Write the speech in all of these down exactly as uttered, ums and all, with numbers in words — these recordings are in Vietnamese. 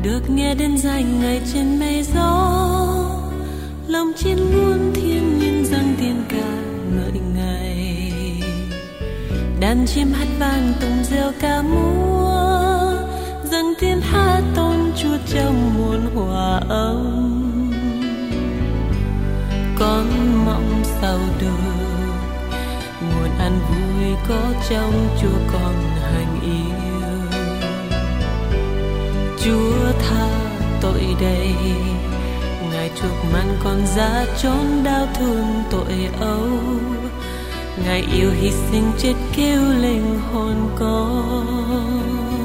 được nghe đến danh ngày trên mây gió, lòng chiên muôn thiên nhiên dâng tiên ca ngợi ngày. Đàn chim hát vang tùng reo ca múa, dâng tiếng hát tôn Chúa trong muôn hòa âm. Con mong sao được nguồn an vui có trong Chúa con hành yêu. Chúa tha tội đầy, Ngài chuộc mang con ra chốn đau thương tội âu. Ngài yêu hy sinh chết kêu linh hồn con.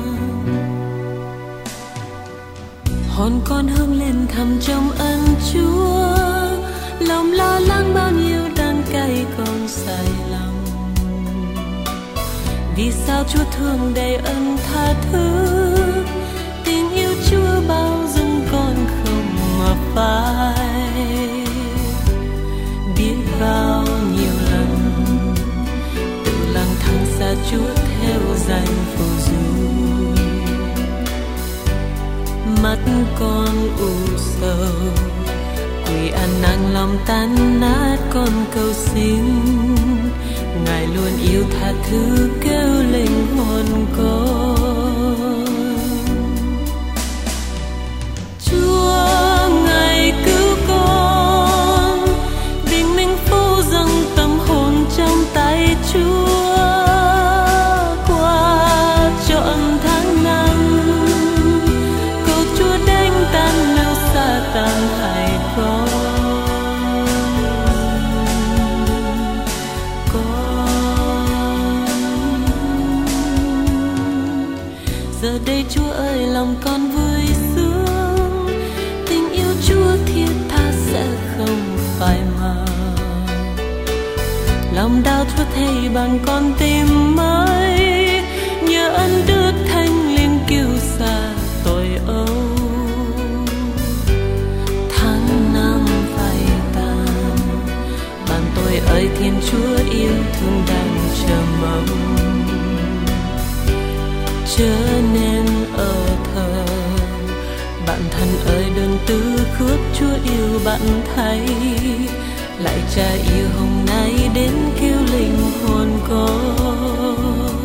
Hồn con hướng lên thầm trong ân Chúa, lòng lo lắng bao nhiêu đắng cay con sai lòng. Vì sao Chúa thương đầy ân tha thứ, tình yêu Chúa bao dung con không mà phai. Biết bao nhiêu lần tự lang thang xa Chúa theo danh phù du, mắt con u sầu quỳ ăn năn lòng tan nát con cầu xin. Ngài luôn yêu tha thứ kêu linh hồn con. Chúa Ngài cứu con, bình minh phô dâng tâm hồn trong tay Chúa. Qua trọn tháng năm cầu Chúa đánh tan lưu sa tan hại con. Giờ đây Chúa ơi lòng con vui sướng, tình yêu Chúa thiết tha sẽ không phai mờ. Lòng đau Chúa thay bằng con tim mới, nhờ ân đức Thánh Linh cứu xa tội âu. Tháng năm phai tàn, bàn tôi ơi Thiên Chúa yêu thương đang chờ mong. Chớ nên ở thờ bạn thân ơi, đơn tư khước Chúa yêu bạn thấy. Lại Cha yêu hôm nay đến kêu linh hồn con.